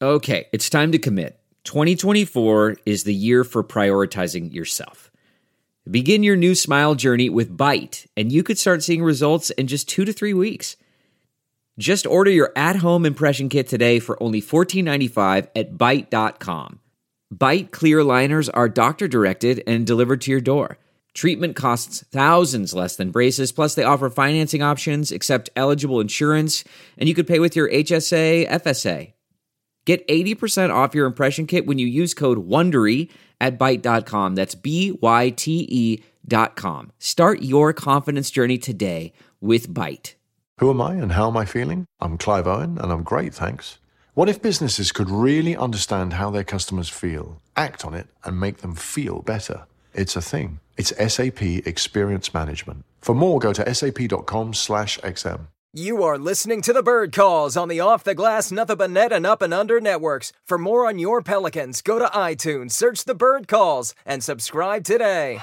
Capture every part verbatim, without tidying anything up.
Okay, it's time to commit. twenty twenty-four is the year for prioritizing yourself. Begin your new smile journey with Byte, and you could start seeing results in just two to three weeks. Just order your at-home impression kit today for only fourteen ninety-five at byte dot com. Byte clear aligners are doctor-directed and delivered to your door. Treatment costs thousands less than braces, plus they offer financing options, accept eligible insurance, and you could pay with your H S A, F S A. Get eighty percent off your impression kit when you use code WONDERY at byte dot com. That's B Y T E dot com. Start your confidence journey today with Byte. Who am I and how am I feeling? I'm Clive Owen, and I'm great, thanks. What if businesses could really understand how their customers feel, act on it, and make them feel better? It's a thing. It's S A P Experience Management. For more, go to sap.com slash XM. You are listening to the Bird Calls on the Off the Glass, Nothing But Net, and Up and Under networks. For more on your Pelicans, go to iTunes, search the Bird Calls, and subscribe today.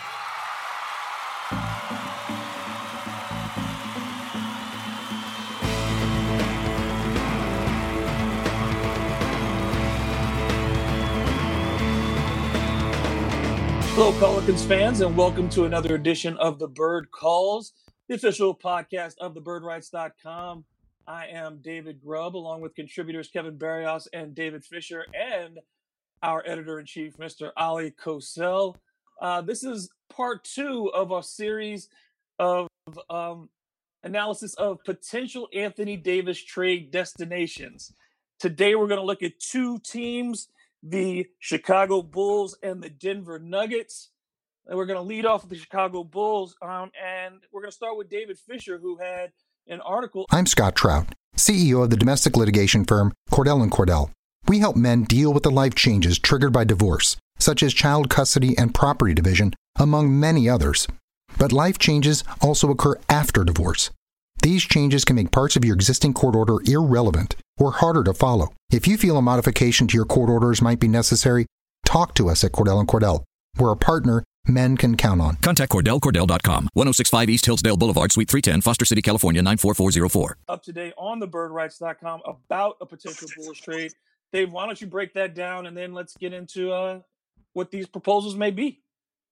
Hello, Pelicans fans, and welcome to another edition of the Bird Calls, the official podcast of the bird rights dot com. I am David Grubb, along with contributors Kevin Barrios and David Fisher, and our editor-in-chief, Mister Ali Kosel. Uh, this is part two of our series of um, analysis of potential Anthony Davis trade destinations. Today, we're going to look at two teams, the Chicago Bulls and the Denver Nuggets. And we're going to lead off with the Chicago Bulls, um, and we're going to start with David Fisher, who had an article. I'm Scott Trout, C E O of the domestic litigation firm Cordell and Cordell. We help men deal with the life changes triggered by divorce, such as child custody and property division, among many others. But life changes also occur after divorce. These changes can make parts of your existing court order irrelevant or harder to follow. If you feel a modification to your court orders might be necessary, talk to us at Cordell and Cordell. We're a partner men can count on. Contact Cordell Cordell dot com, ten sixty-five East Hillsdale Boulevard, Suite three ten, Foster City, California, nine four four zero four. Up today on the bird rights dot com about a potential Bulls trade. Dave, why don't you break that down, and then let's get into uh, what these proposals may be.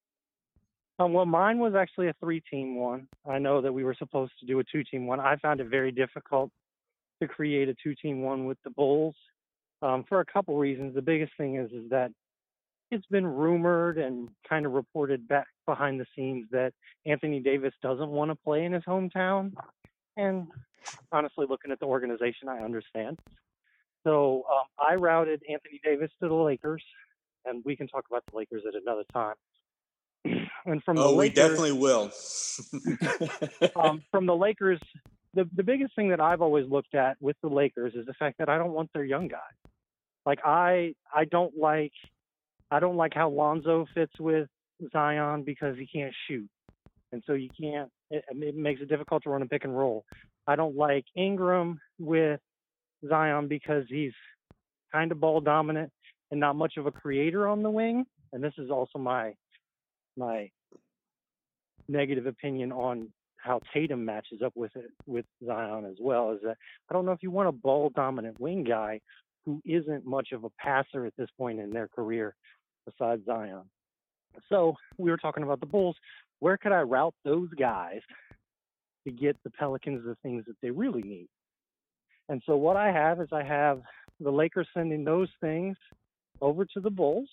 Um, well, mine was actually a three-team one. I know that we were supposed to do a two-team one. I found it very difficult to create a two-team one with the Bulls um, for a couple reasons. The biggest thing is, is that it's been rumored and kind of reported back behind the scenes that Anthony Davis doesn't want to play in his hometown. And honestly, looking at the organization, I understand. So um, I routed Anthony Davis to the Lakers, and we can talk about the Lakers at another time. And from oh, the we Lakers, definitely will. um, from the Lakers, the, the biggest thing that I've always looked at with the Lakers is the fact that I don't want their young guy. Like I, I don't like, I don't like how Lonzo fits with Zion because he can't shoot, and so you can't. It, it makes it difficult to run a pick and roll. I don't like Ingram with Zion because he's kind of ball dominant and not much of a creator on the wing. And this is also my my negative opinion on how Tatum matches up with it with Zion as well. Is that I don't know if you want a ball dominant wing guy who isn't much of a passer at this point in their career besides Zion. So we were talking about the Bulls. Where could I route those guys to get the Pelicans the things that they really need? And so what I have is I have the Lakers sending those things over to the Bulls.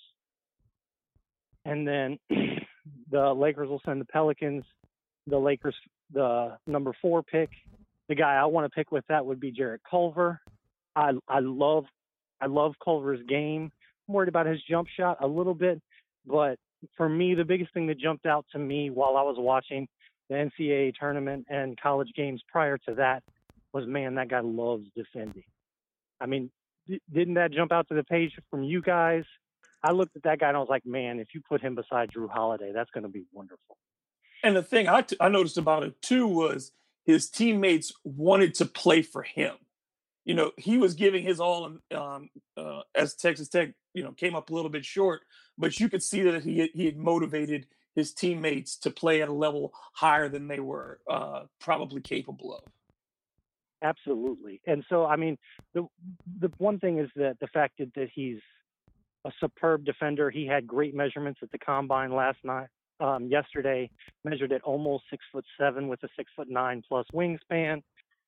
And then the Lakers will send the Pelicans, the Lakers, the number four pick. The guy I want to pick with that would be Jarrett Culver. I I love I love Culver's game. I'm worried about his jump shot a little bit, but for me, the biggest thing that jumped out to me while I was watching the N C double A tournament and college games prior to that was, man, that guy loves defending. I mean, d- didn't that jump out to the page from you guys? I looked at that guy and I was like, man, if you put him beside Drew Holiday, that's going to be wonderful. And the thing I, t- I noticed about it, too, was his teammates wanted to play for him. You know, he was giving his all um, uh, as Texas Tech, you know, came up a little bit short, but you could see that he, he had motivated his teammates to play at a level higher than they were uh, probably capable of. Absolutely. And so, I mean, the the one thing is that the fact that, that he's a superb defender. He had great measurements at the combine last night. Um, yesterday, measured at almost six foot seven with a six foot nine plus wingspan,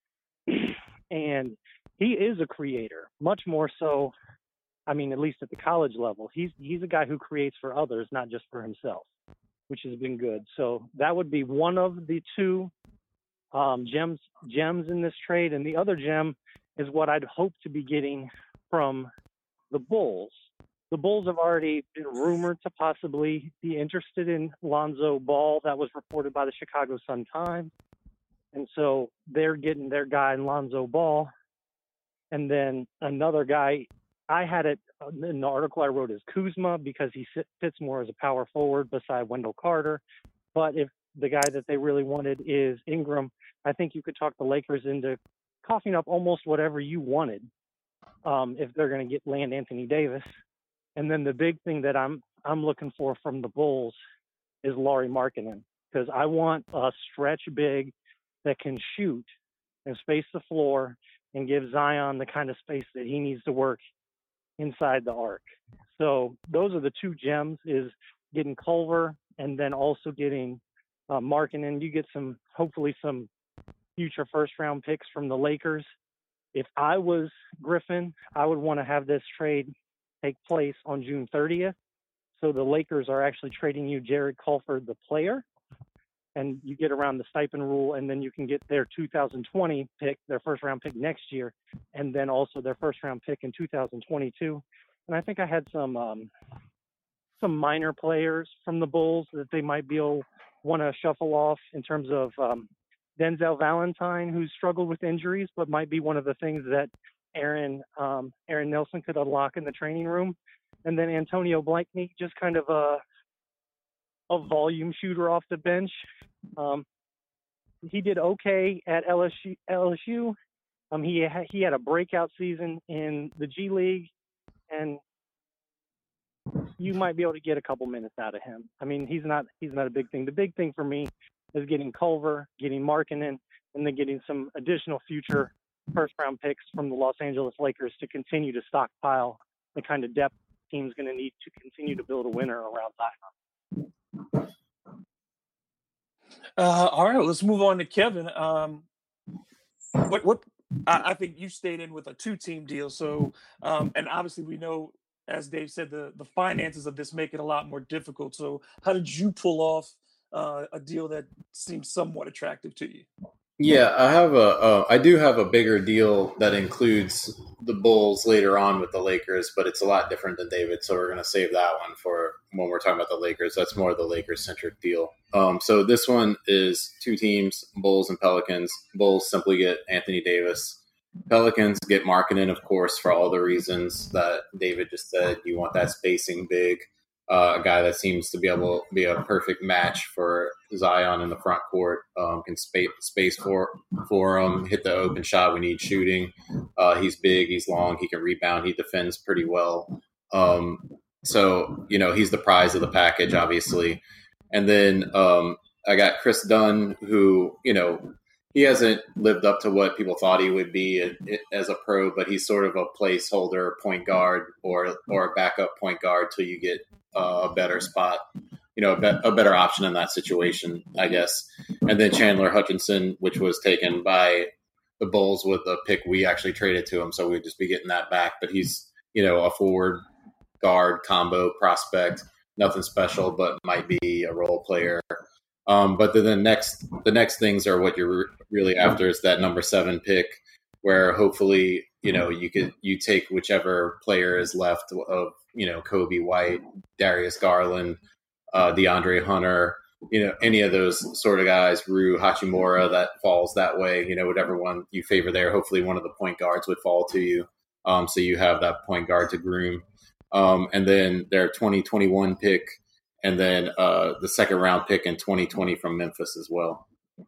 and he is a creator, much more so. I mean, at least at the college level, he's he's a guy who creates for others, not just for himself, which has been good. So that would be one of the two um, gems gems in this trade, and the other gem is what I'd hope to be getting from the Bulls. The Bulls have already been rumored to possibly be interested in Lonzo Ball. That was reported by the Chicago Sun-Times. And so they're getting their guy in Lonzo Ball. And then another guy, I had it in the article I wrote, is Kuzma, because he fits more as a power forward beside Wendell Carter. But if the guy that they really wanted is Ingram, I think you could talk the Lakers into coughing up almost whatever you wanted um, if they're going to get land Anthony Davis. And then the big thing that I'm I'm looking for from the Bulls is Lauri Markkanen, because I want a stretch big that can shoot and space the floor and give Zion the kind of space that he needs to work inside the arc. So those are the two gems, is getting Culver and then also getting uh, Markkanen. You get some, hopefully some future first round picks from the Lakers. If I was Griffin, I would want to have this trade take place on June thirtieth. So the Lakers are actually trading you Jared Culver, the player, and you get around the stipend rule, and then you can get their two thousand twenty pick, their first round pick next year, and then also their first round pick in two thousand twenty-two. And I think I had some um, some minor players from the Bulls that they might be able want to shuffle off in terms of um, Denzel Valentine, who's struggled with injuries, but might be one of the things that Aaron um, Aaron Nelson could unlock in the training room. And then Antonio Blakeney, just kind of a a volume shooter off the bench. Um, he did okay at L S U. L S U. Um, he ha- he had a breakout season in the G League, and you might be able to get a couple minutes out of him. I mean, he's not he's not a big thing. The big thing for me is getting Culver, getting Markkanen, and then getting some additional future first-round picks from the Los Angeles Lakers to continue to stockpile the kind of depth the team's going to need to continue to build a winner around Zion. Uh, all right, let's move on to Kevin. Um, what what I, I think you stayed in with a two-team deal. So, um, and obviously we know, as Dave said, the the finances of this make it a lot more difficult. So, how did you pull off uh, a deal that seems somewhat attractive to you? Yeah, I have a, uh, I do have a bigger deal that includes the Bulls later on with the Lakers, but it's a lot different than David. So we're going to save that one for when we're talking about the Lakers. That's more the Lakers centric deal. Um, so this one is two teams, Bulls and Pelicans. Bulls simply get Anthony Davis. Pelicans get Markkanen, of course, for all the reasons that David just said. You want that spacing big. Uh, a guy that seems to be able to be a perfect match for Zion in the front court, um, can space space for for him, hit the open shot when he's shooting. Uh, he's big, he's long, he can rebound, he defends pretty well. Um, so, you know, he's the prize of the package, obviously. And then um, I got Chris Dunn, who, you know, he hasn't lived up to what people thought he would be as a pro, but he's sort of a placeholder point guard or or a backup point guard till you get uh, a better spot, you know, a, be- a better option in that situation, I guess. And then Chandler Hutchinson, which was taken by the Bulls with a pick we actually traded to him, so we'd just be getting that back. But he's, you know, a forward guard combo prospect, nothing special, but might be a role player. Um, but then the next, the next things are what you're really after is that number seven pick, where hopefully, you know, you could you take whichever player is left of, you know, Kobe White, Darius Garland, uh, DeAndre Hunter, you know, any of those sort of guys, Rui Hachimura, that falls that way, you know, whatever one you favor there. Hopefully, one of the point guards would fall to you, um, so you have that point guard to groom, um, and then their twenty twenty-one pick. And then uh, the second round pick in twenty twenty from Memphis as well.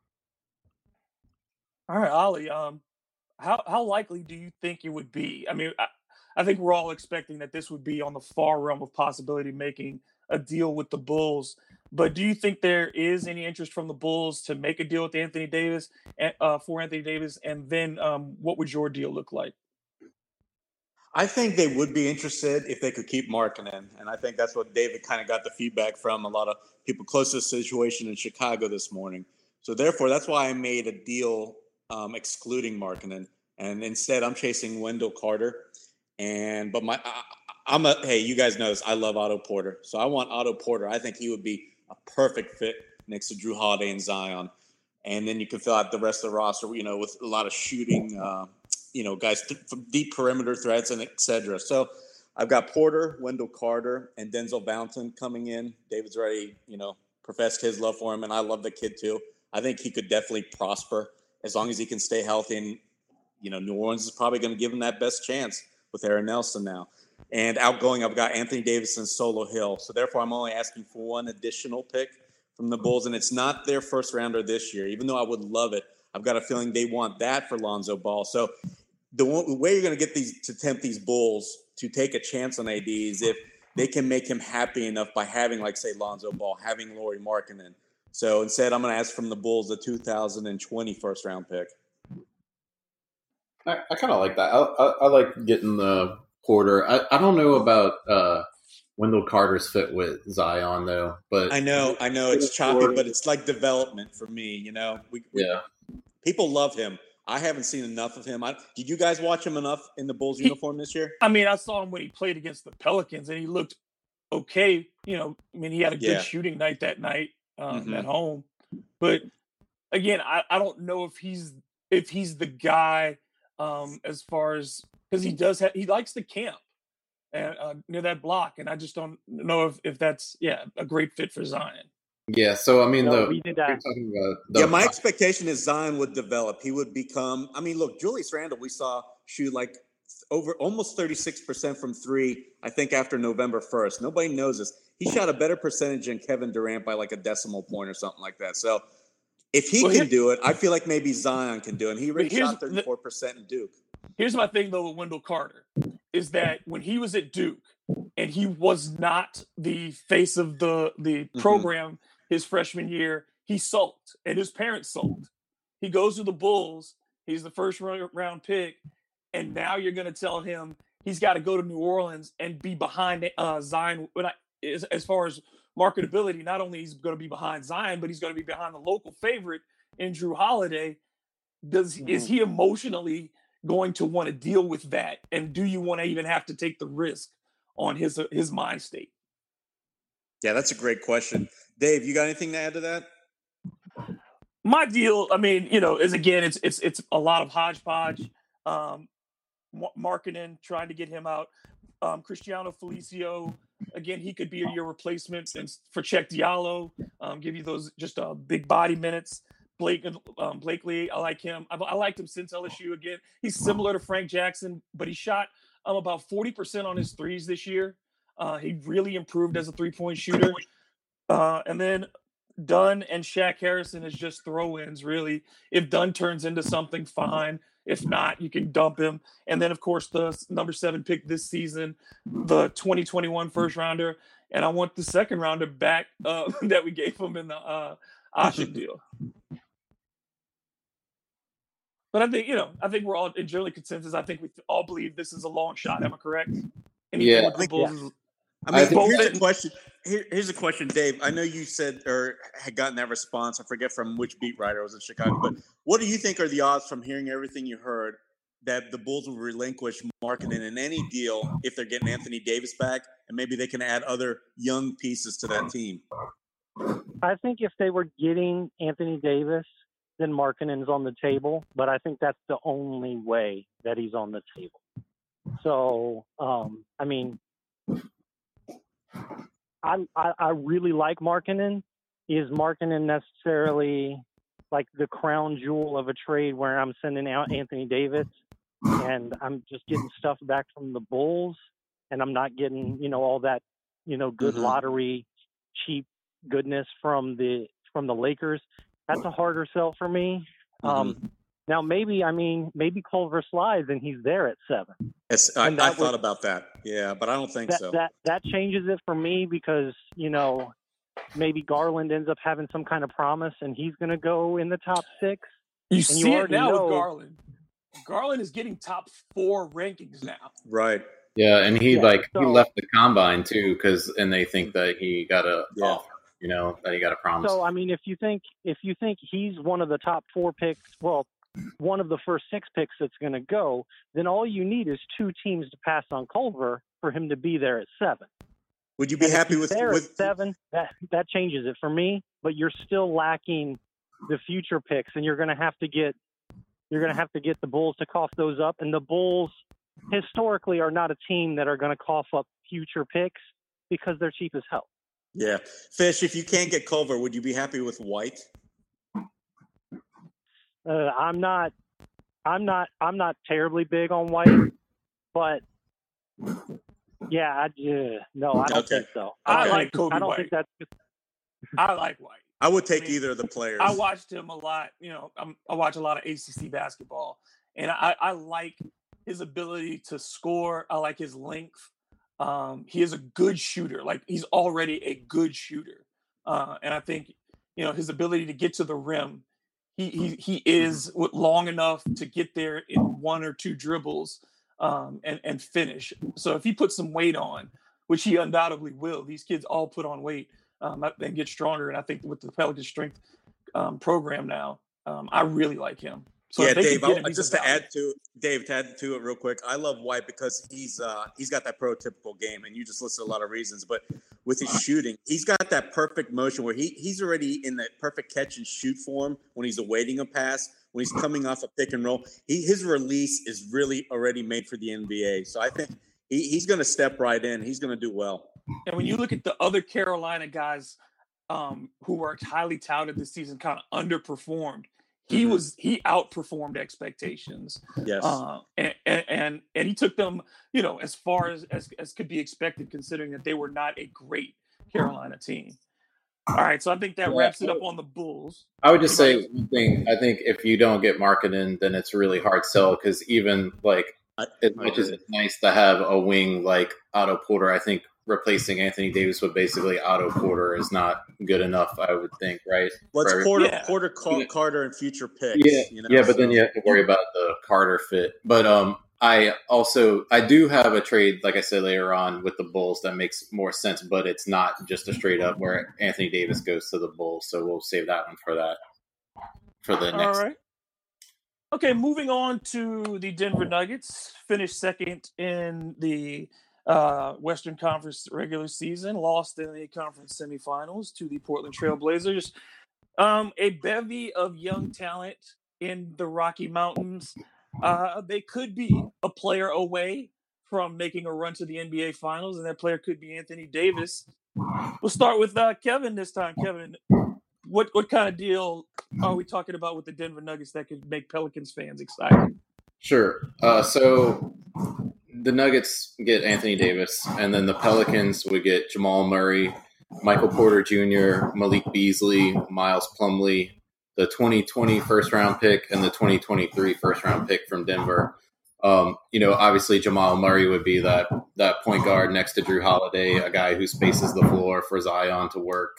All right, Ollie. Um, how how likely do you think it would be? I mean, I, I think we're all expecting that this would be on the far realm of possibility, making a deal with the Bulls. But do you think there is any interest from the Bulls to make a deal with Anthony Davis uh, for Anthony Davis? And then um, what would your deal look like? I think they would be interested if they could keep Markkanen. And I think that's what David kind of got the feedback from a lot of people close to the situation in Chicago this morning. So therefore, that's why I made a deal um, excluding Markkanen. And instead, I'm chasing Wendell Carter. And but my I, I'm a hey, you guys know this. I love Otto Porter. So I want Otto Porter. I think he would be a perfect fit next to Drew Holiday and Zion. And then you can fill out the rest of the roster, you know, with a lot of shooting, uh, you know, guys th- from deep perimeter threats and et cetera. So I've got Porter, Wendell Carter, and Denzel Valentin coming in. David's already, you know, professed his love for him, and I love the kid too. I think he could definitely prosper as long as he can stay healthy. And, you know, New Orleans is probably going to give him that best chance with Aaron Nelson now. And outgoing, I've got Anthony Davis and Solo Hill. So therefore, I'm only asking for one additional pick from the Bulls, and it's not their first rounder this year. Even though I would love it, I've got a feeling they want that for Lonzo Ball. So the, one, the way you're going to get these to tempt these Bulls to take a chance on A D is if they can make him happy enough by having, like, say, Lonzo Ball, having Lauri Markkanen. So instead, I'm going to ask from the Bulls the two thousand twenty first round pick. I, I kind of like that. I, I, I like getting the Porter. I, I don't know about uh, Wendell Carter's fit with Zion, though. But I know, I know it's choppy, but it's like development for me. You know, we, we yeah, people love him. I haven't seen enough of him. I, did you guys watch him enough in the Bulls he, uniform this year? I mean, I saw him when he played against the Pelicans, and he looked okay. You know, I mean, he had a good Yeah. shooting night that night um, Mhm. at home. But again, I, I don't know if he's if he's the guy um, as far as because he does have he likes to camp and uh, near that block, and I just don't know if, if that's yeah a great fit for Zion. yeah. So I mean, No, the we did you're that. talking about the, Yeah, my expectation is Zion would develop. He would become. I mean, look, Julius Randle, we saw shoot like over almost thirty-six percent from three. I think after November first, nobody knows this. He shot a better percentage than Kevin Durant by like a decimal point or something like that. So if he Well, can here- do it, I feel like maybe Zion can do it. And he already But here's shot thirty-four percent in Duke. Here's my thing though with Wendell Carter is that when he was at Duke and he was not the face of the the Mhm. program his freshman year, he sulked and his parents sulked. He goes to the Bulls, he's the first rou- round pick, and now you're going to tell him he's got to go to New Orleans and be behind uh, Zion. When I, as, as far as marketability, not only he's going to be behind Zion, but he's going to be behind the local favorite in Drew Holiday. Does is he emotionally going to want to deal with that? And do you want to even have to take the risk on his his mind state? Yeah, that's a great question. Dave, you got anything to add to that? My deal, I mean, you know, is again, it's it's it's a lot of hodgepodge. Um, ma- marketing, trying to get him out. Um, Cristiano Felicio, again, he could be your replacement and for Check Diallo. Um, give you those just uh, big body minutes. Blake um, Blakely, I like him. I've, I liked him since L S U. Again, he's similar to Frank Jackson, but he shot um, about forty percent on his threes this year. Uh, he really improved as a three-point shooter. Uh, and then Dunn and Shaq Harrison is just throw-ins, really. If Dunn turns into something, fine. If not, you can dump him. And then, of course, the number seven pick this season, the twenty twenty-one first rounder. And I want the second rounder back uh, that we gave him in the uh, Ashik deal. But I think, you know, I think we're all in generally consensus. I think we all believe this is a long shot. Am I correct? Anything Yeah. with the Bulls is- I mean, I think- here's a question. Here, here's a question, Dave. I know you said or had gotten that response. I forget from which beat writer it was in Chicago. But what do you think are the odds from hearing everything you heard that the Bulls will relinquish Markkanen in any deal if they're getting Anthony Davis back, and maybe they can add other young pieces to that team? I think if they were getting Anthony Davis, then Markkanen's on the table, but I think that's the only way that he's on the table. So, um, I mean, I, I I really like Markkanen. Is Markkanen necessarily like the crown jewel of a trade where I'm sending out Anthony Davis and I'm just getting stuff back from the Bulls and I'm not getting, you know, all that, you know, good Mhm. lottery, cheap goodness from the from the Lakers? That's a harder sell for me. Um, now, maybe, I mean, maybe Culver slides and he's there at seven. It's, I, And I that thought would- about that. Yeah, but I don't think That, so. that that changes it for me because, you know, maybe Garland ends up having some kind of promise and he's going to go in the top six. You and see you it now know, with Garland. Garland is getting top four rankings now. Right. Yeah, and he Yeah, like so, he left the combine too, because and they think that he got a Yeah. offer, you know, that he got a promise. So I mean, if you think if you think he's one of the top four picks, well, one of the first six picks that's going to go, then all you need is two teams to pass on Culver for him to be there at seven. Would you be And if happy he's with there with at seven? That that changes it for me. But you're still lacking the future picks, and you're going to have to get you're going to have to get the Bulls to cough those up. And the Bulls historically are not a team that are going to cough up future picks because they're cheap as hell. Yeah. Fish, if you can't get Culver, would you be happy with White? Uh, I'm not, I'm not, I'm not terribly big on White, but yeah, I, uh, no, I don't Okay. think so. I don't like think- Kobe I don't White. think that's. I like White. I would take I mean, either of the players. I watched him a lot. You know, I'm, I watch a lot of A C C basketball, and I, I like his ability to score. I like his length. Um, he is a good shooter. Like, he's already a good shooter, uh, and I think, you know, his ability to get to the rim. He he he is long enough to get there in one or two dribbles um, and and finish. So if he puts some weight on, which he undoubtedly will, these kids all put on weight um, and get stronger. And I think with the Pelican Strength um, program now, um, I really like him. So yeah, if they Dave. can get him, I, he's just a to value. add to Dave, to add to it real quick. I love White because he's uh, he's got that prototypical game, and you just listed a lot of reasons. But with his shooting, he's got that perfect motion where he he's already in that perfect catch and shoot form when he's awaiting a pass. When he's coming off a pick and roll, he his release is really already made for the N B A. So I think he, he's going to step right in. He's going to do well. And when you look at the other Carolina guys um, who were highly touted this season, kind of underperformed. He Mhm. was he outperformed expectations. Yes. Uh, and, and and and he took them, you know, as far as, as as could be expected, considering that they were not a great Carolina team. All right, so I think that Yeah. wraps it up on the Bulls. I would just Anybody say one thing. I think if you don't get Markkanen, then it's really hard sell because even like I, as I much as agree. it's nice to have a wing like Otto Porter, I think replacing Anthony Davis with basically Otto Porter is not good enough. I would think, right? Well, it's For every- Porter, Yeah. Porter Car- Carter, and future picks. Yeah, you know, yeah, but then so- you have to worry about the Carter fit. But um, I also I do have a trade, like I said later on, with the Bulls that makes more sense, but it's not just a straight up where Anthony Davis goes to the Bulls. So we'll save that one for that for the All next. right. Okay, moving on to the Denver Nuggets. Finished second in the uh, Western Conference regular season. Lost in the conference semifinals to the Portland Trail Blazers. Um, a bevy of young talent in the Rocky Mountains. Uh, they could be a player away from making a run to the N B A Finals, and that player could be Anthony Davis. We'll start with uh, Kevin this time. Kevin, what what kind of deal are we talking about with the Denver Nuggets that could make Pelicans fans excited? Sure. Uh, so the Nuggets get Anthony Davis, and then the Pelicans would get Jamal Murray, Michael Porter Junior, Malik Beasley, Miles Plumlee, the twenty twenty first round pick, and the twenty twenty-three first round pick from Denver. Um, you know, obviously Jamal Murray would be that that point guard next to Drew Holiday, a guy who spaces the floor for Zion to work.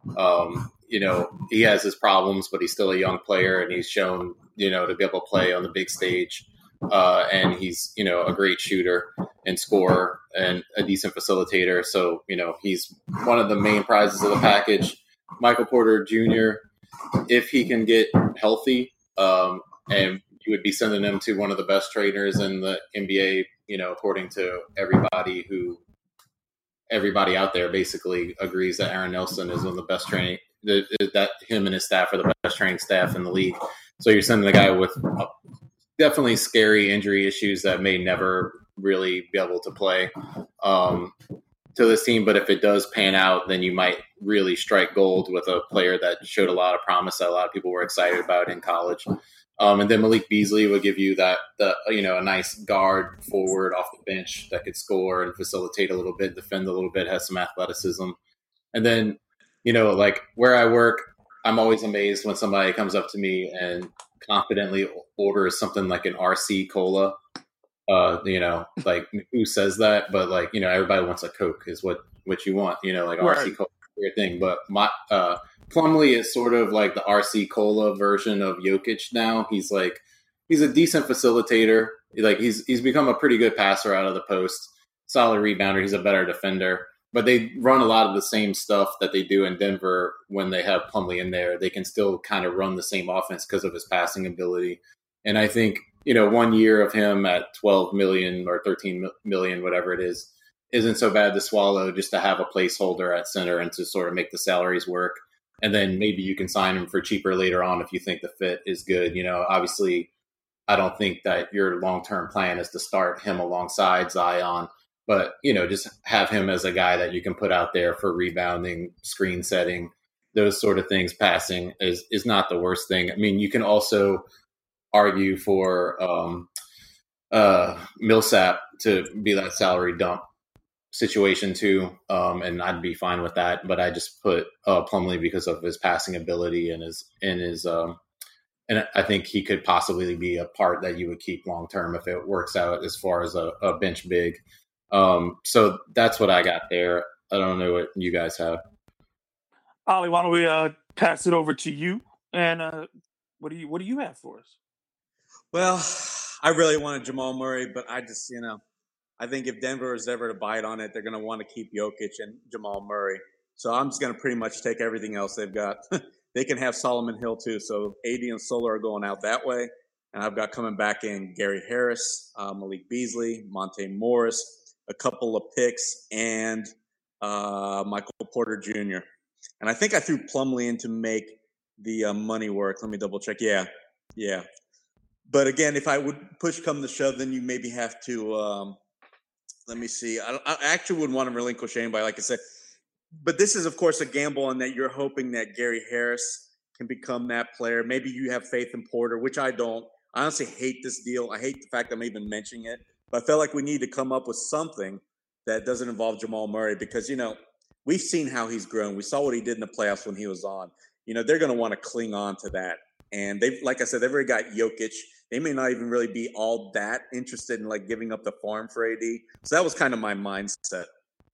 Um, you know, he has his problems, but he's still a young player, and he's shown, you know, to be able to play on the big stage. Uh, and he's, you know, a great shooter and scorer and a decent facilitator. So, you know, he's one of the main prizes of the package. Michael Porter Junior, if he can get healthy, um, and you would be sending him to one of the best trainers in the N B A, you know, according to everybody who, everybody out there basically agrees that Aaron Nelson is one of the best training, that, that him and his staff are the best training staff in the league. So you're sending a guy with uh, definitely scary injury issues that may never really be able to play um, to this team. But if it does pan out, then you might really strike gold with a player that showed a lot of promise that a lot of people were excited about in college. Um, and then Malik Beasley would give you that, the, you know, a nice guard forward off the bench that could score and facilitate a little bit, defend a little bit, has some athleticism. And then, you know, like where I work, I'm always amazed when somebody comes up to me and confidently orders something like an R C Cola. Uh, you know, like who says that? But like, you know, everybody wants a Coke is what, what you want, you know, like Right. R C Cola. weird thing. But my uh, Plumlee is sort of like the R C Cola version of Jokic now. He's like he's a decent facilitator. Like he's he's become a pretty good passer out of the post, solid rebounder. He's a better defender. But they run a lot of the same stuff that they do in Denver when they have Plumlee in there. They can still kind of run the same offense because of his passing ability. And I think, you know, one year of him at twelve million or thirteen million, whatever it is, isn't so bad to swallow, just to have a placeholder at center and to sort of make the salaries work. And then maybe you can sign him for cheaper later on if you think the fit is good. You know, obviously, I don't think that your long-term plan is to start him alongside Zion. But, you know, just have him as a guy that you can put out there for rebounding, screen setting, those sort of things. Passing is, is not the worst thing. I mean, you can also argue for um, uh, Millsap to be that salary dump situation too, um, and I'd be fine with that. But I just put uh, Plumlee because of his passing ability and his and his um, and I think he could possibly be a part that you would keep long term if it works out as far as a, a bench big. Um, so that's what I got there. I don't know what you guys have. Ollie, why don't we uh, pass it over to you? And uh, what do you what do you have for us? Well, I really wanted Jamal Murray, but I just, you know, I think if Denver is ever to bite on it, they're going to want to keep Jokic and Jamal Murray. So I'm just going to pretty much take everything else they've got. They can have Solomon Hill too. So A D and Solar are going out that way. And I've got coming back in Gary Harris, uh, Malik Beasley, Monte Morris, a couple of picks, and uh, Michael Porter Junior And I think I threw Plumlee in to make the uh, money work. Let me double check. Yeah, yeah. But again, if I would push come to shove, then you maybe have to, um, let me see. I, I actually wouldn't want to relinquish anybody, like I said. But this is, of course, a gamble in that you're hoping that Gary Harris can become that player. Maybe you have faith in Porter, which I don't. I honestly hate this deal. I hate the fact I'm even mentioning it. But I felt like we need to come up with something that doesn't involve Jamal Murray because, you know, we've seen how he's grown. We saw what he did in the playoffs when he was on. You know, they're going to want to cling on to that. And they've, like I said, they've already got Jokic. They may not even really be all that interested in, like, giving up the farm for A D. So that was kind of my mindset.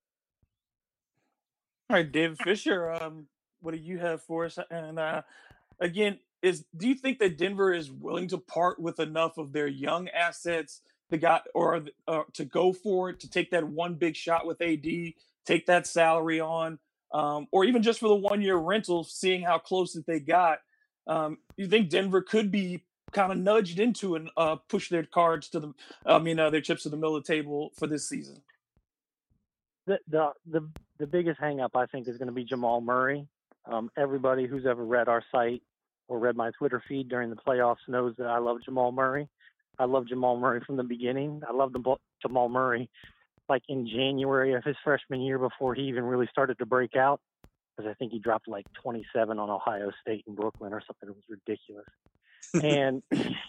All right, David Fisher, um, what do you have for us? And uh, again, is do you think that Denver is willing to part with enough of their young assets to got or uh, to go for it, to take that one big shot with A D, take that salary on, um, or even just for the one-year rental, seeing how close that they got? Um, you think Denver could be kind of nudged into and uh, push their cards to the, I mean, uh, their chips to the middle of the table for this season? The the the, the biggest hang up, I think, is going to be Jamal Murray. Um, everybody who's ever read our site or read my Twitter feed during the playoffs knows that I love Jamal Murray. I love Jamal Murray from the beginning. I loved Jamal Murray like in January of his freshman year before he even really started to break out, because I think he dropped like twenty-seven on Ohio State in Brooklyn or something. It was ridiculous. And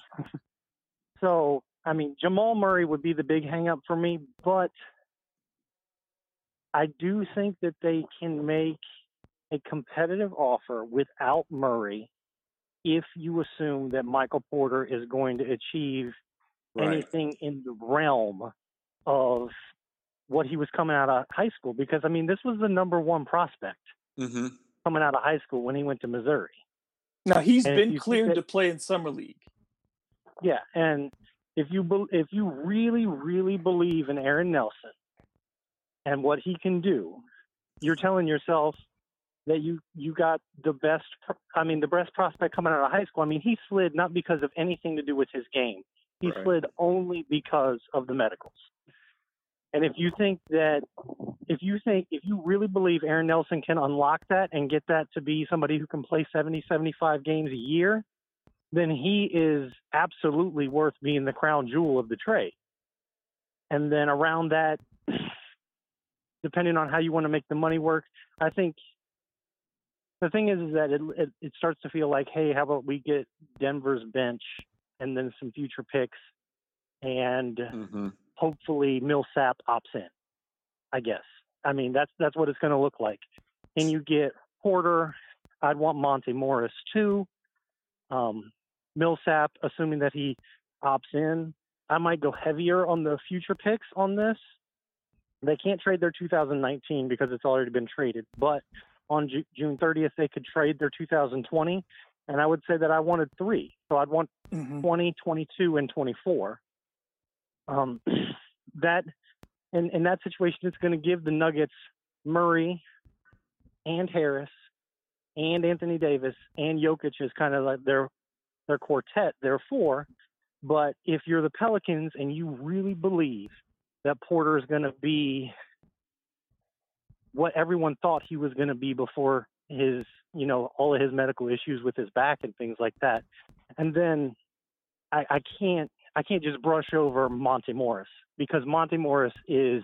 so, I mean, Jamal Murray would be the big hang up for me, but I do think that they can make a competitive offer without Murray if you assume that Michael Porter is going to achieve right. anything in the realm of what he was coming out of high school. Because, I mean, this was the number one prospect mm-hmm. coming out of high school when he went to Missouri. Now, he's and been cleared that, to play in Summer League. Yeah, and if you if you really, really believe in Aaron Nelson and what he can do, you're telling yourself that you, you got the best, I mean, the best prospect coming out of high school. I mean, he slid not because of anything to do with his game. He right. slid only because of the medicals. And if you think that, if you think, if you really believe Aaron Nelson can unlock that and get that to be somebody who can play seventy, seventy-five games a year, then he is absolutely worth being the crown jewel of the trade. And then around that, depending on how you want to make the money work, I think the thing is, is that it, it it starts to feel like, hey, how about we get Denver's bench and then some future picks and mm-hmm. hopefully Millsap opts in, I guess. I mean, that's that's what it's going to look like. And you get Porter. I'd want Monte Morris too. Um, Millsap, assuming that he opts in. I might go heavier on the future picks on this. They can't trade their two thousand nineteen because it's already been traded. But on Ju- June thirtieth they could trade their two thousand twenty, and I would say that I wanted three. So I'd want Mm-hmm. twenty, twenty-two, and twenty-four. Um, that in, in that situation, it's going to give the Nuggets Murray and Harris and Anthony Davis and Jokic is kind of like their their quartet, their four. But if you're the Pelicans and you really believe that Porter is going to be what everyone thought he was going to be before his, you know, all of his medical issues with his back and things like that, and then I, I can't I can't just brush over Monte Morris, because Monte Morris is,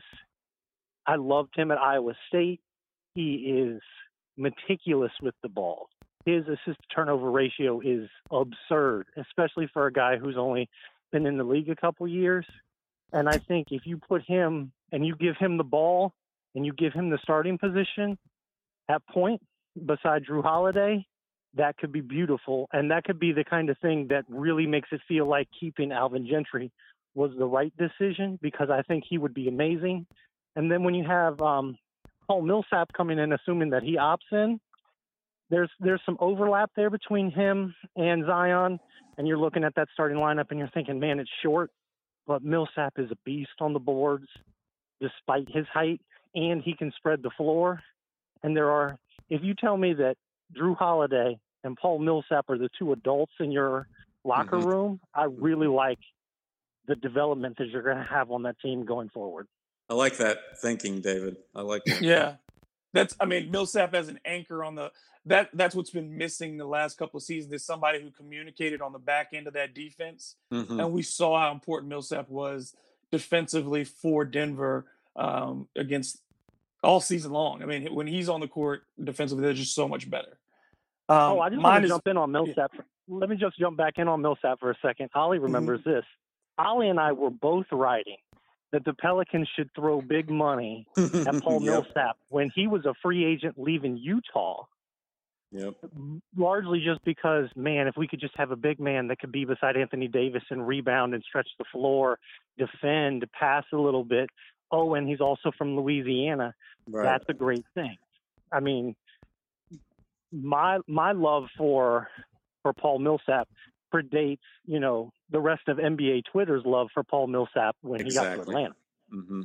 I loved him at Iowa State. He is meticulous with the ball. His assist to turnover ratio is absurd, especially for a guy who's only been in the league a couple years. And I think if you put him and you give him the ball and you give him the starting position at point beside Drew Holiday, that could be beautiful. And that could be the kind of thing that really makes it feel like keeping Alvin Gentry was the right decision, because I think he would be amazing. And then when you have um, Paul Millsap coming in, assuming that he opts in, there's there's some overlap there between him and Zion, and you're looking at that starting lineup and you're thinking, man, it's short, but Millsap is a beast on the boards despite his height, and he can spread the floor. And there are, if you tell me that Drew Holiday and Paul Millsap are the two adults in your locker Mhm. room, I really like the development that you're going to have on that team going forward. I like that thinking, David. I like that. Yeah. That's, I mean, Millsap as an anchor on the, that that's what's been missing the last couple of seasons, is somebody who communicated on the back end of that defense. Mhm. And we saw how important Millsap was defensively for Denver um, against all season long. I mean, when he's on the court defensively, they're just so much better. Um, oh, I just mine want to is, jump in on Millsap. Let me just jump back in on Millsap for a second. Ollie remembers this. Ollie and I were both writing that the Pelicans should throw big money at Paul Yep. Millsap when he was a free agent leaving Utah, Yep. largely just because, man, if we could just have a big man that could be beside Anthony Davis and rebound and stretch the floor, defend, pass a little bit. Oh, and he's also from Louisiana. Right. That's a great thing. I mean, my my love for for Paul Millsap predates, you know, the rest of N B A Twitter's love for Paul Millsap when he got to Exactly. Atlanta. Mm-hmm.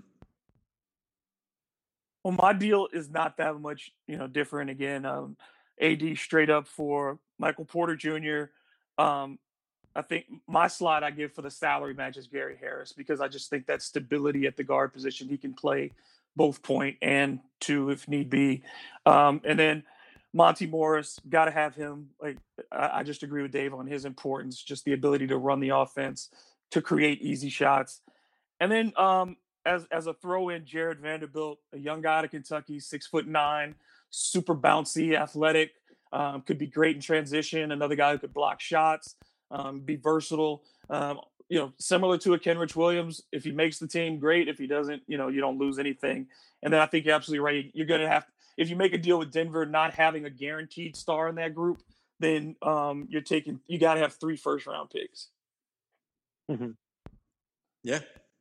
well, my deal is not that much, you know, different. Again, um, A D straight up for Michael Porter Junior Um, I think my slide I give for the salary match is Gary Harris, because I just think that stability at the guard position, he can play both point and two if need be. Um, and then Monte Morris, got to have him. Like I, I just agree with Dave on his importance, just the ability to run the offense, to create easy shots. And then um, as as a throw in, Jared Vanderbilt, a young guy out of Kentucky, six foot nine, super bouncy, athletic, um, could be great in transition. Another guy who could block shots. Um, be versatile, um, you know, similar to a Kenrich Williams. If he makes the team, great. If he doesn't, you know, you don't lose anything. And then I think you're absolutely right. You're going to have, if you make a deal with Denver, not having a guaranteed star in that group, then um, you're taking, you got to have three first round picks. Mm-hmm. Yeah.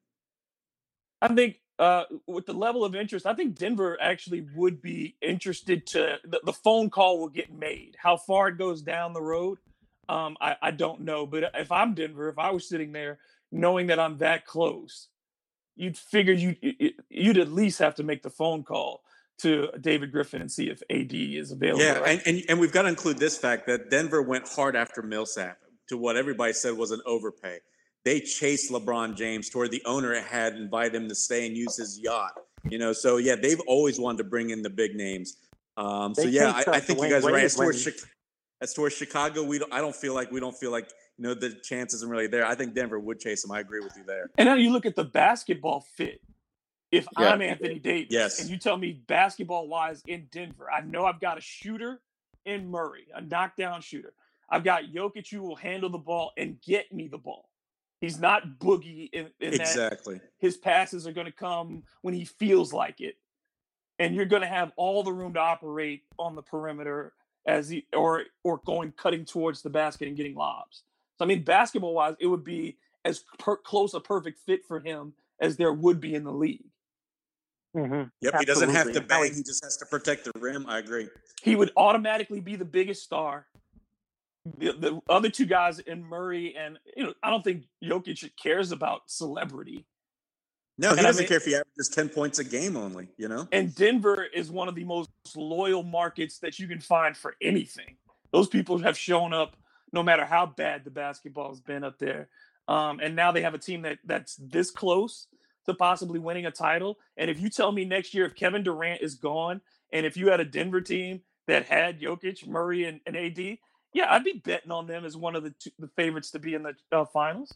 I think uh, with the level of interest, I think Denver actually would be interested to, the, the phone call will get made. How far it goes down the road, Um, I, I don't know, but if I'm Denver, if I was sitting there knowing that I'm that close, you'd figure you you'd at least have to make the phone call to David Griffin and see if A D is available. Yeah, right? and, and and we've got to include this fact that Denver went hard after Millsap to what everybody said was an overpay. They chased LeBron James to where the owner had invited him to stay and use his yacht. You know, so yeah, they've always wanted to bring in the big names. Um, so They yeah, chased, I, uh, I think you Dwayne guys are right. Wade As towards, when- Chi- as towards Chicago, we don't. I don't feel like we don't feel like you know the chance isn't really there. I think Denver would chase him. I agree with you there. And now you look at the basketball fit. If Yeah. I'm Anthony Davis, Yes. and you tell me basketball-wise in Denver, I know I've got a shooter in Murray, a knockdown shooter. I've got Jokic who will handle the ball and get me the ball. He's not boogie in, in that Exactly. his passes are going to come when he feels like it. And you're going to have all the room to operate on the perimeter as he, or or going cutting towards the basket and getting lobs. So I mean, basketball wise, it would be as per, close a perfect fit for him as there would be in the league. Mm-hmm. Yep, he doesn't have to Absolutely. bang. He just has to protect the rim. I agree. He would automatically be the biggest star. The, the other two guys in Murray and, you know, I don't think Jokic cares about celebrity. No, he And I doesn't mean- care if he averages ten points a game only, you know? And Denver is one of the most loyal markets that you can find for anything. Those people have shown up no matter how bad the basketball has been up there. Um, and now they have a team that that's this close to possibly winning a title. And if you tell me next year, if Kevin Durant is gone, and if you had a Denver team that had Jokic, Murray, and, and A D, yeah, I'd be betting on them as one of the two, the favorites to be in the uh, finals.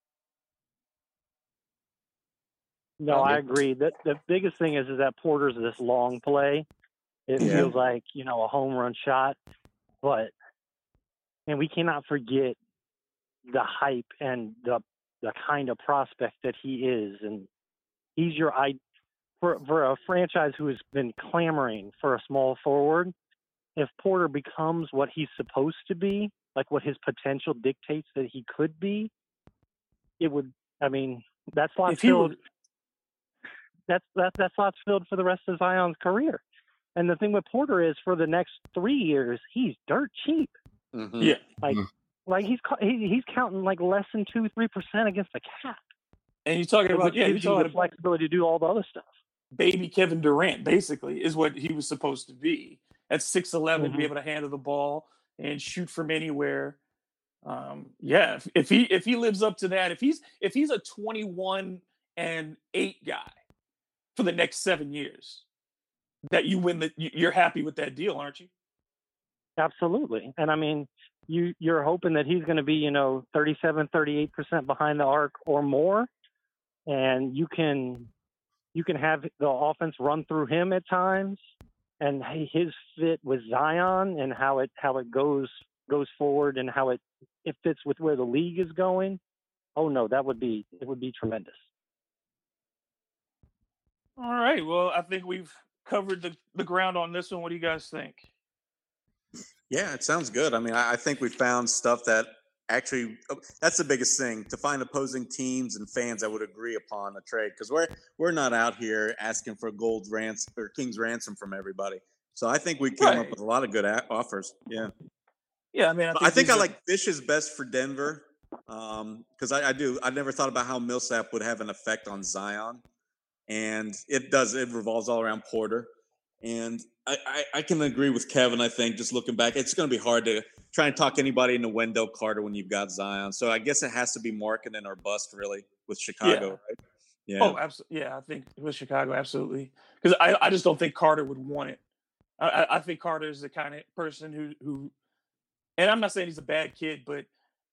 No, I agree. The, the biggest thing is, is that Porter's this long play. It Yeah. feels like, you know, a home run shot. But, and we cannot forget the hype and the the kind of prospect that he is. And he's your I for for a franchise who has been clamoring for a small forward. If Porter becomes what he's supposed to be, like what his potential dictates that he could be, it would. I mean, that slot's If he filled. were- That's that that slot's filled for the rest of Zion's career. And the thing with Porter is, for the next three years, he's dirt cheap. Mhm. Yeah. Like, like he's ca- he, he's counting like less than two, three percent against the cap. And you're talking about, Which yeah, you're gives you talking the about flexibility to do all the other stuff. baby Kevin Durant, basically, is what he was supposed to be. At six eleven, Mhm. be able to handle the ball and shoot from anywhere. Um, yeah, if, if he if he lives up to that, if he's if he's a twenty-one and eight guy for the next seven years, that you win the, you- you're happy with that deal, aren't you? Absolutely. And I mean, you you're hoping that he's going to be, you know, thirty-seven, thirty-eight percent behind the arc or more, and you can you can have the offense run through him at times, and his fit with Zion and how it how it goes goes forward and how it it fits with where the league is going. Oh no, that would be it would be tremendous. All right. Well, I think we've covered the, the ground on this one. What do you guys think? Yeah, it sounds good. I mean, I, I think we found stuff that actually oh, that's the biggest thing, to find opposing teams and fans that would agree upon a trade, because we're we're not out here asking for gold ransom or king's ransom from everybody. So I think we came Right. up with a lot of good a- offers. Yeah, Yeah, I mean, I But think, I think these I are- like Fish's best for Denver because I, I do. I never thought about how Millsap would have an effect on Zion, and it does. It revolves all around Porter. And I, I, I can agree with Kevin. I think just looking back, it's going to be hard to try and talk anybody into Wendell Carter when you've got Zion. So I guess it has to be Markkanen or bust, really, with Chicago, Yeah. right? Yeah. Oh, absolutely. Yeah, I think with Chicago, absolutely. Because I, I just don't think Carter would want it. I, I- I think Carter is the kind of person who, who, and I'm not saying he's a bad kid, but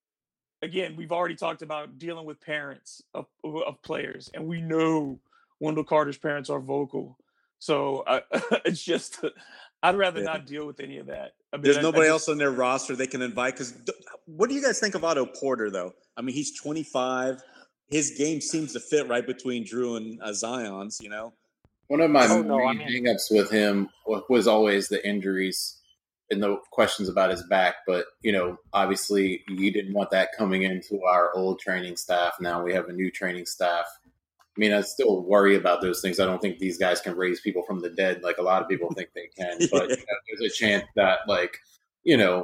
again, we've already talked about dealing with parents of, of players, and we know Wendell Carter's parents are vocal. So I, it's just, I'd rather Yeah. not deal with any of that. I mean, There's I- I nobody just- else on their roster they can invite. Because what do you guys think of Otto Porter, though? I mean, he's twenty-five. His game seems to fit right between Drew and uh, Zion's, you know? One of my Oh, no, I main mean- hangups with him wa- was always the injuries and the questions about his back. But, you know, obviously you didn't want that coming into our old training staff. Now we have a new training staff. I mean, I still worry about those things. I don't think these guys can raise people from the dead like a lot of people think they can. But you know, there's a chance that, like, you know,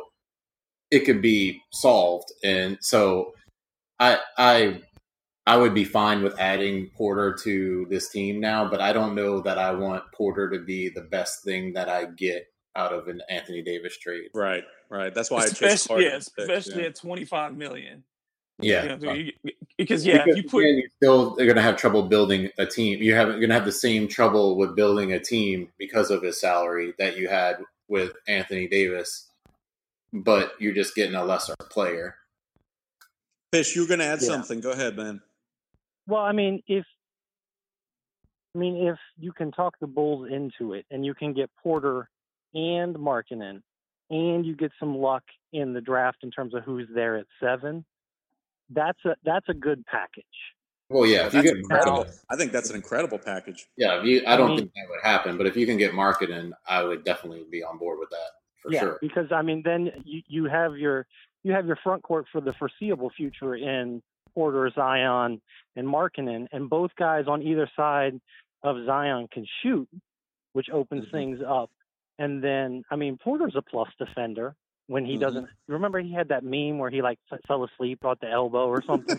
it could be solved. And so I, I, I would be fine with adding Porter to this team now, but I don't know that I want Porter to be the best thing that I get out of an Anthony Davis trade. Right, right. That's why I chose especially, Carter. yeah, instead, especially yeah. at twenty-five million. Yeah. You know, you- because yeah, because if you put again, you're still going to have trouble building a team. You have, you're going to have the same trouble with building a team because of his salary that you had with Anthony Davis, but you're just getting a lesser player. Fish, you were going to add Yeah. something. Go ahead, man. Well, I mean, if I mean if you can talk the Bulls into it, and you can get Porter and Markkanen, and you get some luck in the draft in terms of who's there at seven, that's a that's a good package. Well, yeah, if you That's get incredible. Markkanen, I think that's an incredible package. yeah, if you, I I don't mean- think that would happen, but if you can get Markkanen, I would definitely be on board with that for yeah, sure. because I mean, then you, you have your you have your front court for the foreseeable future in Porter, Zion, and Markkanen, and both guys on either side of Zion can shoot, which opens Mm-hmm. things up. And then, I mean, Porter's a plus defender when he Mm-hmm. doesn't. Remember, he had that meme where he like f- fell asleep at the elbow or something.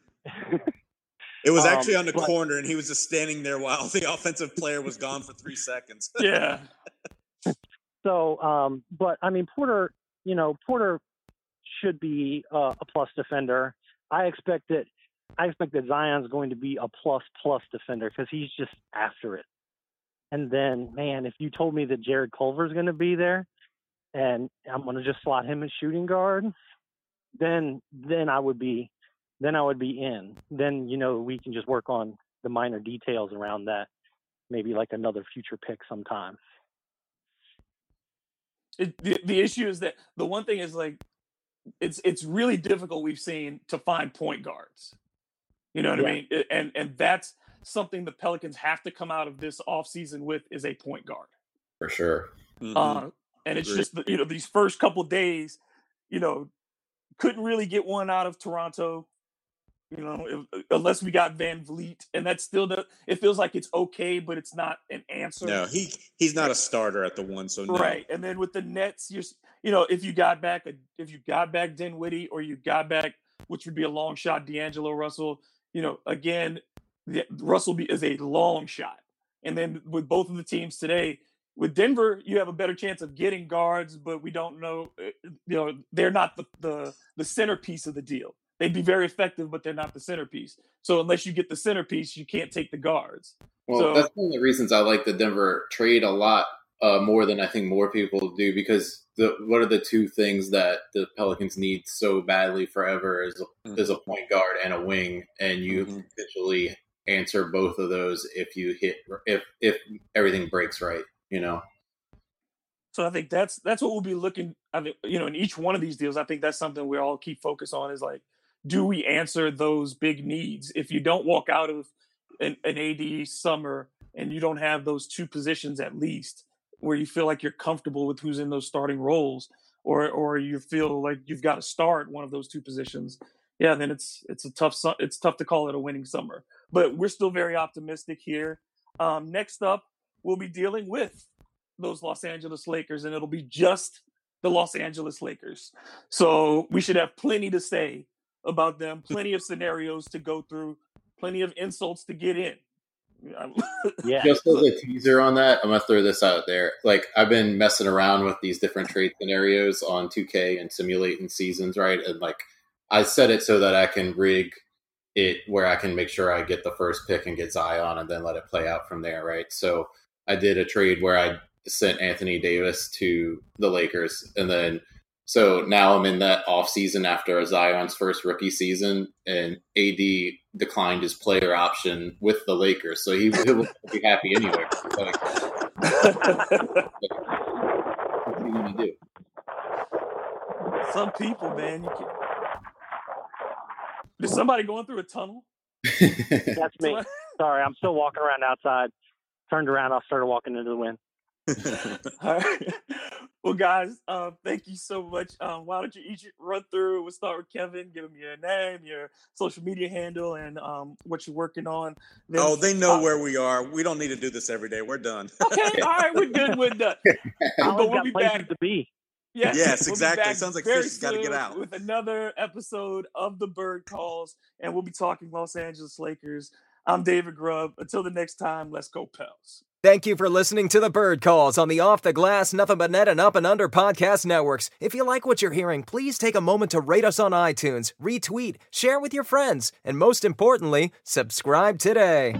It was Um, actually on the but- corner, and he was just standing there while the offensive player was gone for three seconds. Yeah. So, um, but I mean, Porter, you know, Porter should be uh, a plus defender. I expect that. I expect that Zion's going to be a plus plus defender because he's just after it. And then, man, if you told me that Jared Culver's going to be there, and I'm going to just slot him as shooting guard, then then I would be, then I would be in. Then you know we can just work on the minor details around that. Maybe like another future pick sometime. It, the, the issue is that the one thing is like it's it's really difficult we've seen to find point guards. You know what Yeah. I mean? It- And and that's something the Pelicans have to come out of this offseason with is a point guard. For sure. Mhm. Uh, and it's Agreed. just the- you know these first couple days, you know, couldn't really get one out of Toronto. You know, if, unless we got Van Vliet, and that's still the. It feels like it's okay, but it's not an answer. no, he he's not a starter at the one, so no. Right, and then with the Nets, you're s- you know if you got back a, if you got back Dinwiddie or you got back, which would be a long shot, D'Angelo Russell. You know, again, the, Russell be, is a long shot, and then with both of the teams today, with Denver, you have a better chance of getting guards, but we don't know. uh, You know, they're not the the, the centerpiece of the deal. They'd be very effective, but they're not the centerpiece. So unless you get the centerpiece, you can't take the guards. Well, So- that's one of the reasons I like the Denver trade a lot uh, more than I think more people do, because the what are the two things that the Pelicans need so badly forever is a, is a point guard and a wing, and you Mhm. potentially answer both of those if you hit if if everything breaks right, you know. So I think that's that's what we'll be looking. I mean, you know, in each one of these deals, I think that's something we all keep focus on is like, do we answer those big needs? If you don't walk out of an, an A D summer and you don't have those two positions at least, where you feel like you're comfortable with who's in those starting roles, or or you feel like you've got to start one of those two positions, yeah, then it's it's a tough su- it's tough to call it a winning summer. But we're still very optimistic here. Um, next up, we'll be dealing with those Los Angeles Lakers, and it'll be just the Los Angeles Lakers. So we should have plenty to say about them, plenty of scenarios to go through, plenty of insults to get in. Yeah. Just as a teaser on that, I'm gonna throw this out there. Like, I've been messing around with these different trade scenarios on two K and simulating seasons, right? And like, I set it so that I can rig it where I can make sure I get the first pick and get Zion, and then let it play out from there, right? So I did a trade where I sent Anthony Davis to the Lakers, and then so now I'm in that off season after Zion's first rookie season, and A D declined his player option with the Lakers, so he, he will be happy anyway. Like, what are you gonna do? Some people, man, you can. Is somebody going through a tunnel? That's me. Sorry, I'm still walking around outside. Turned around, I started walking into the wind. All right. Well, guys, uh, thank you so much. Um, why don't you each run through? We'll start with Kevin. Give him your name, your social media handle, and um, what you're working on. Then, Oh, they know uh, where we are. We don't need to do this every day. We're done. Okay, all right, we're good. We're done. I But always we'll got be places back. to be. Yes, Yes, we'll be exactly. back Sounds like very Fish has gotta get soon out. with another episode of the Bird Calls, and we'll be talking Los Angeles Lakers. I'm David Grubb. Until the next time, let's go, Pels. Thank you for listening to the Bird Calls on the Off the Glass, Nothing But Net, and Up and Under podcast networks. If you like what you're hearing, please take a moment to rate us on iTunes, retweet, share with your friends, and most importantly, subscribe today.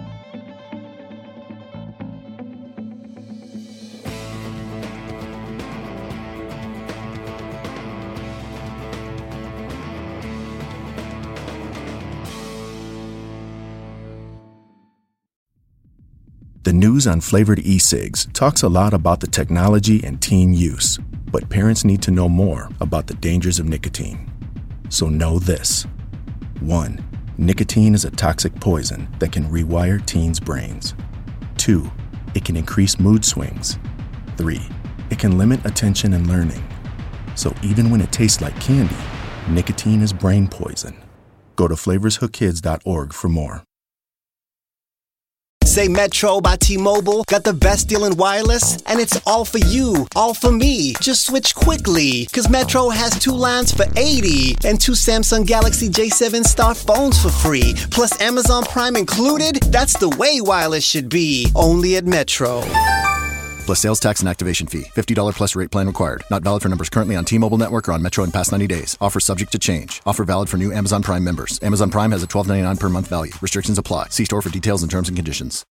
The news on flavored e-cigs talks a lot about the technology and teen use, but parents need to know more about the dangers of nicotine. So know this. One, nicotine is a toxic poison that can rewire teens' brains. Two, it can increase mood swings. Three, it can limit attention and learning. So even when it tastes like candy, nicotine is brain poison. Go to flavors hook kids dot org for more. Say Metro by T-Mobile got the best deal in wireless, and it's all for you, all for me. Just switch quickly, cause Metro has two lines for eighty and two Samsung Galaxy J seven Star phones for free, plus Amazon Prime included. That's the way wireless should be, only at Metro. Plus sales tax and activation fee. fifty dollars plus rate plan required. Not valid for numbers currently on T-Mobile network or on Metro in past ninety days. Offer subject to change. Offer valid for new Amazon Prime members. Amazon Prime has a twelve ninety-nine per month value. Restrictions apply. See store for details and terms and conditions.